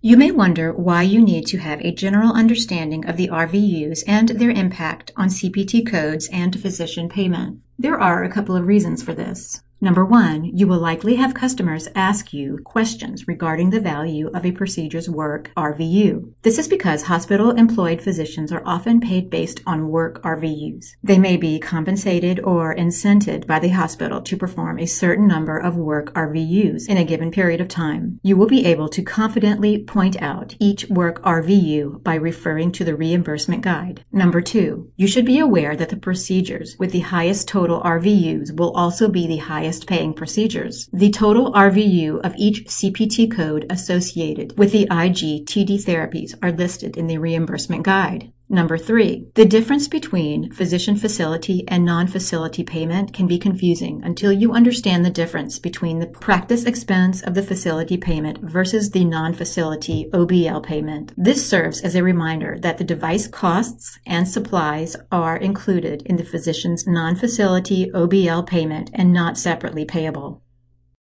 You may wonder why you need to have a general understanding of the RVUs and their impact on CPT codes and physician payment. There are a couple of reasons for this. Number one, you will likely have customers ask you questions regarding the value of a procedure's work RVU. This is because hospital-employed physicians are often paid based on work RVUs. They may be compensated or incented by the hospital to perform a certain number of work RVUs in a given period of time. You will be able to confidently point out each work RVU by referring to the reimbursement guide. Number two, you should be aware that the procedures with the highest total RVUs will also be the highest paying procedures. The total RVU of each CPT code associated with the IG-TD therapies are listed in the reimbursement guide. Number three, the difference between physician facility and non-facility payment can be confusing until you understand the difference between the practice expense of the facility payment versus the non-facility OBL payment. This serves as a reminder that the device costs and supplies are included in the physician's non-facility OBL payment and not separately payable.